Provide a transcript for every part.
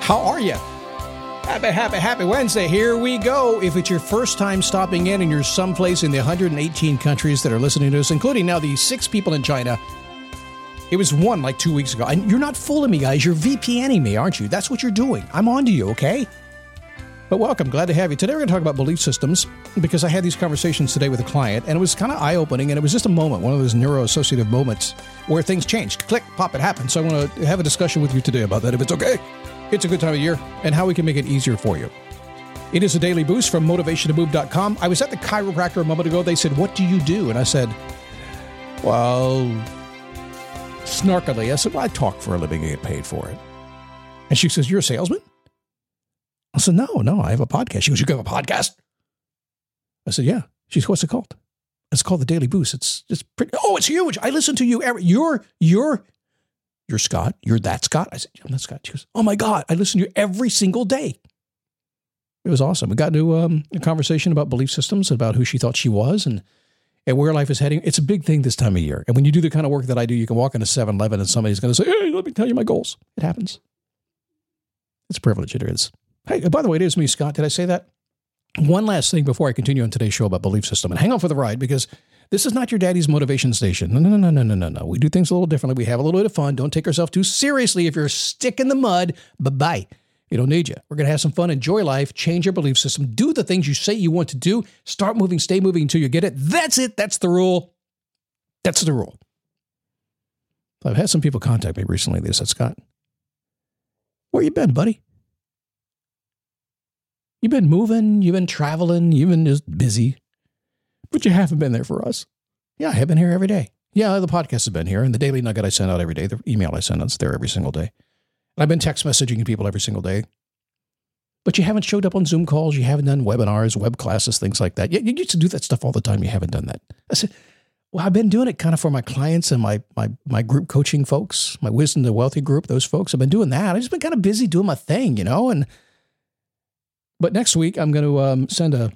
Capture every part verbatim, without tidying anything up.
How are you? Happy, happy, happy Wednesday. Here we go. If it's your first time stopping in and you're someplace in the one hundred eighteen countries that are listening to us, including now the six people in China, it was one like two weeks ago. And you're not fooling me, guys. You're VPNing me, aren't you? That's what you're doing. I'm on to you, okay? But welcome. Glad to have you. Today we're going to talk about belief systems because I had these conversations today with a client, and it was kind of eye-opening, and it was just a moment, one of those neuroassociative moments where things changed. Click, pop, it happened. So I want to have a discussion with you today about that, if it's okay. It's a good time of year, and how we can make it easier for you. It is a daily boost from motivation to move dot com. I was at the chiropractor a moment ago. They said, "What do you do?" And I said, well, snarkily, I said, well, I talk for a living and get paid for it. And she says, "You're a salesman?" I said, no, no, I have a podcast. She goes, "You have a podcast?" I said, yeah. She said, "What's it called?" It's called The Daily Boost. It's just pretty, oh, it's huge. I listen to you every, you're, you're, You're Scott. You're that Scott. I said, "I'm not Scott." She goes, "Oh my God, I listen to you every single day." It was awesome. We got into um, a conversation about belief systems, about who she thought she was and, and where life is heading. It's a big thing this time of year. And when you do the kind of work that I do, you can walk into seven eleven and somebody's going to say, "Hey, let me tell you my goals." It happens. It's a privilege. It is. Hey, by the way, it is me, Scott. Did I say that? One last thing before I continue on today's show about belief system. And hang on for the ride, because this is not your daddy's motivation station. No, no, no, no, no, no, no. We do things a little differently. We have a little bit of fun. Don't take yourself too seriously. If you're a stick in the mud, bye-bye. We don't need you. We're going to have some fun, enjoy life, change your belief system, do the things you say you want to do, start moving, stay moving until you get it. That's it. That's the rule. That's the rule. I've had some people contact me recently. They said, "Scott, where you been, buddy? You've been moving, you've been traveling, you've been just busy. But you haven't been there for us." Yeah, I have been here every day. Yeah, the podcast has been here, and the daily nugget I send out every day, the email I send out, it's there every single day. And I've been text messaging people every single day. But you haven't showed up on Zoom calls, you haven't done webinars, web classes, things like that. You, you used to do that stuff all the time. You haven't done that. I said, well, I've been doing it kind of for my clients and my my my group coaching folks, my Wisdom to Wealthy group, those folks. I've been doing that. I've just been kind of busy doing my thing, you know, and but next week I'm going to um, send a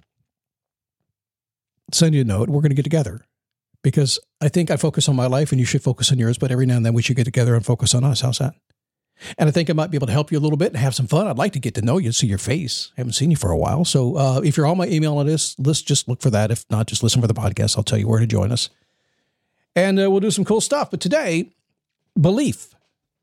send you a note. We're going to get together because I think I focus on my life and you should focus on yours. But every now and then we should get together and focus on us. How's that? And I think I might be able to help you a little bit and have some fun. I'd like to get to know you, see your face. I haven't seen you for a while. So uh, if you're on my email list, list, just look for that. If not, just listen for the podcast. I'll tell you where to join us. And uh, we'll do some cool stuff. But today, belief.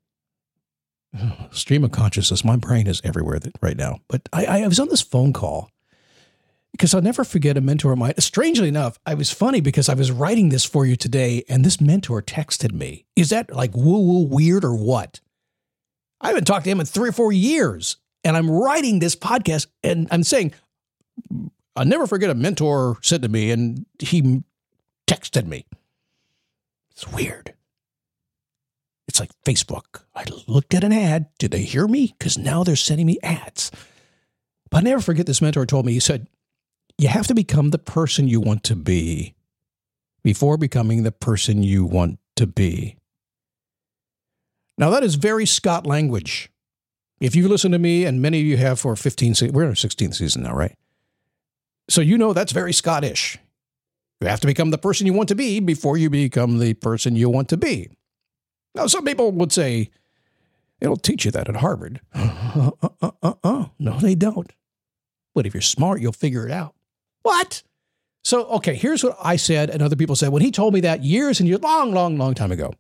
Stream of consciousness. My brain is everywhere right now. But I, I was on this phone call because I'll never forget a mentor of mine. Strangely enough, I was funny because I was writing this for you today, and this mentor texted me. Is that like woo-woo weird or what? I haven't talked to him in three or four years, and I'm writing this podcast, and I'm saying, I'll never forget a mentor said to me, and he texted me. It's weird. It's like Facebook. I looked at an ad. Did they hear me? Because now they're sending me ads. But I never forget this mentor told me, he said, you have to become the person you want to be before becoming the person you want to be. Now, that is very Scott language. If you listen to me, and many of you have for fifteen seasons, we're in our sixteenth season now, right? So you know that's very Scottish. You have to become the person you want to be before you become the person you want to be. Now, some people would say, they don't teach you that at Harvard. Uh, uh, uh, uh, uh. No, they don't. But if you're smart, you'll figure it out. What? So, okay, here's what I said, and other people said, when he told me that years and years, long, long, long time ago.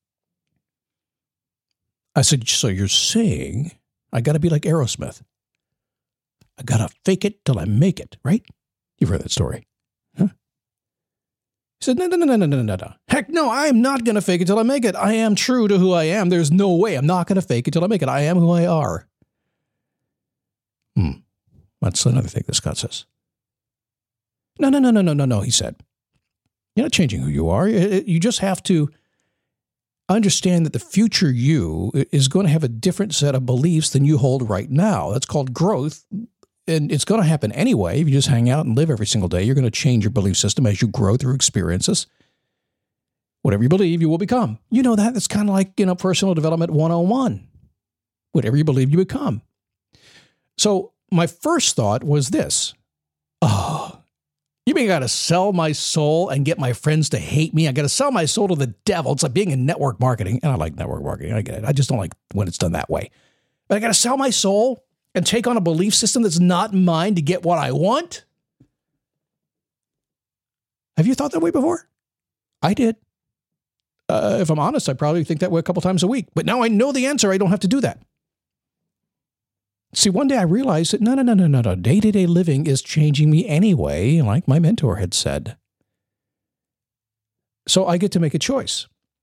I said, so you're saying I got to be like Aerosmith. I got to fake it till I make it, right? You've heard that story. Huh? He said, no, no, no, no, no, no, no, no. Heck no, I am not going to fake it till I make it. I am true to who I am. There's no way I'm not going to fake it till I make it. I am who I are. Hmm. That's another thing that Scott says. No, no, no, no, no, no, no, he said. You're not changing who you are. You just have to understand that the future you is going to have a different set of beliefs than you hold right now. That's called growth. And it's going to happen anyway. If you just hang out and live every single day, you're going to change your belief system as you grow through experiences. Whatever you believe, you will become. You know that? That's kind of like, you know, personal development one oh one. Whatever you believe, you become. So my first thought was this. Oh, you mean I got to sell my soul and get my friends to hate me? I got to sell my soul to the devil. It's like being in network marketing. And I like network marketing. I get it. I just don't like when it's done that way. But I got to sell my soul and take on a belief system that's not mine to get what I want? Have you thought that way before? I did. Uh, if I'm honest, I probably think that way a couple times a week. But now I know the answer. I don't have to do that. See, one day I realized that no, no, no, no, no, no. Day-to-day living is changing me anyway, like my mentor had said. So I get to make a choice.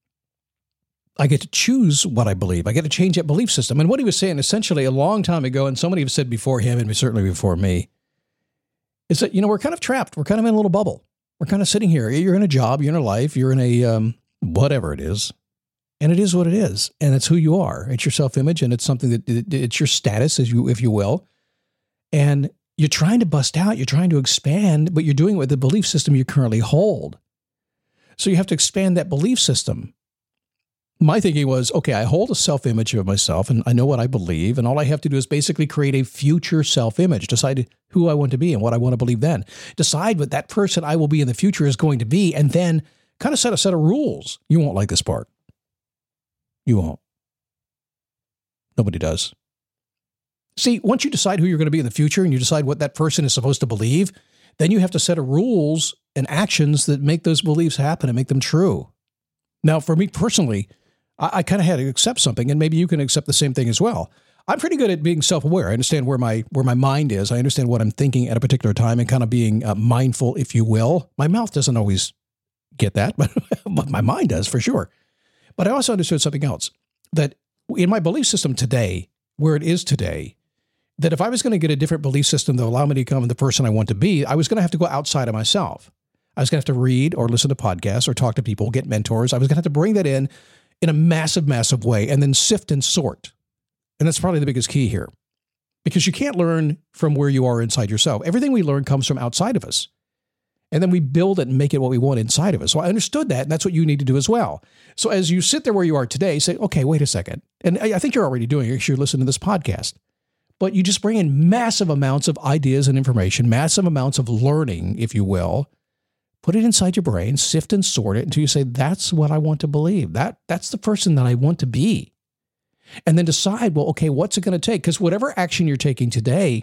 I get to choose what I believe. I get to change that belief system. And what he was saying essentially a long time ago, and somebody have said before him, and certainly before me, is that, you know, we're kind of trapped. We're kind of in a little bubble. We're kind of sitting here. You're in a job, you're in a life, you're in a um, whatever it is. And it is what it is. And it's who you are. It's your self-image, and it's something that it, it's your status, as you, if you will. And you're trying to bust out, you're trying to expand, but you're doing it with the belief system you currently hold. So you have to expand that belief system. My thinking was, okay, I hold a self-image of myself, and I know what I believe, and all I have to do is basically create a future self-image, decide who I want to be and what I want to believe then. Decide what that person I will be in the future is going to be, and then kind of set a set of rules. You won't like this part. You won't. Nobody does. See, once you decide who you're going to be in the future and you decide what that person is supposed to believe, then you have to set a rules and actions that make those beliefs happen and make them true. Now, for me personally, I, I kind of had to accept something, and maybe you can accept the same thing as well. I'm pretty good at being self-aware. I understand where my where my mind is. I understand what I'm thinking at a particular time and kind of being uh, mindful, if you will. My mouth doesn't always get that, but, but my mind does for sure. But I also understood something else, that in my belief system today, where it is today, that if I was going to get a different belief system that allow me to become the person I want to be, I was going to have to go outside of myself. I was going to have to read or listen to podcasts or talk to people, get mentors. I was going to have to bring that in in a massive, massive way and then sift and sort. And that's probably the biggest key here, because you can't learn from where you are inside yourself. Everything we learn comes from outside of us. And then we build it and make it what we want inside of us. So I understood that, and that's what you need to do as well. So as you sit there where you are today, say, okay, wait a second. And I think you're already doing it because you're listening to this podcast. But you just bring in massive amounts of ideas and information, massive amounts of learning, if you will. Put it inside your brain, sift and sort it until you say, that's what I want to believe. That, that's the person that I want to be. And then decide, well, okay, what's it going to take? Because whatever action you're taking today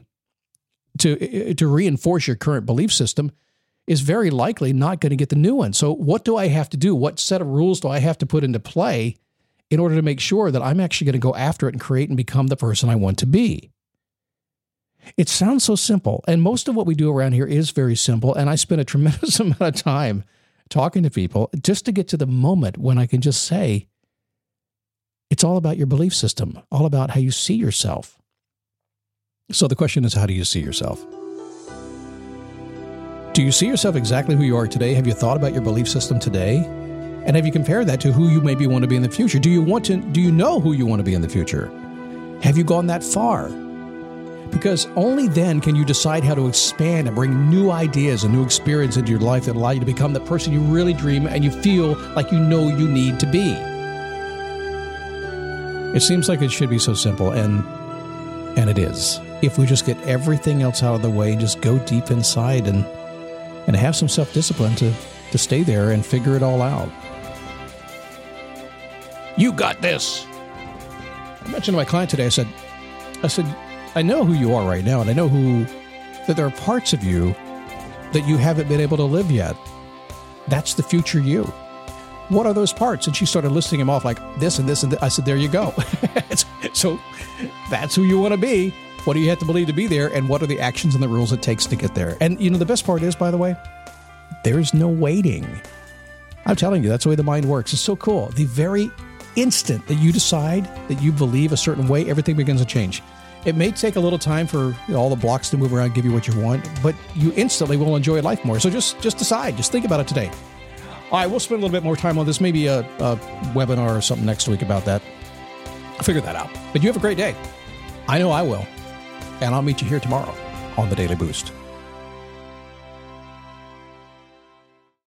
to, to reinforce your current belief system is very likely not going to get the new one. So what do I have to do? What set of rules do I have to put into play in order to make sure that I'm actually going to go after it and create and become the person I want to be? It sounds so simple, and most of what we do around here is very simple, and I spend a tremendous amount of time talking to people just to get to the moment when I can just say, it's all about your belief system, all about how you see yourself. So the question is, how do you see yourself? Do you see yourself exactly who you are today? Have you thought about your belief system today? And have you compared that to who you maybe want to be in the future? Do you want to, do you know who you want to be in the future? Have you gone that far? Because only then can you decide how to expand and bring new ideas and new experience into your life that allow you to become the person you really dream and you feel like you know you need to be. It seems like it should be so simple, and and it is. If we just get everything else out of the way and just go deep inside and and have some self-discipline to, to stay there and figure it all out. You got this. I mentioned to my client today, I said, I said, I know who you are right now, and I know who, that there are parts of you that you haven't been able to live yet. That's the future you. What are those parts? And she started listing them off like this and this and this. I said, there you go. So that's who you want to be. What do you have to believe to be there? And what are the actions and the rules it takes to get there? And you know, the best part is, by the way, there's no waiting. I'm telling you, that's the way the mind works. It's so cool. The very instant that you decide that you believe a certain way, everything begins to change. It may take a little time for you know, all the blocks to move around, give you what you want, but you instantly will enjoy life more. So just, just decide. Just think about it today. All right, we'll spend a little bit more time on this, maybe a, a webinar or something next week about that. I'll figure that out. But you have a great day. I know I will. And I'll meet you here tomorrow on the Daily Boost.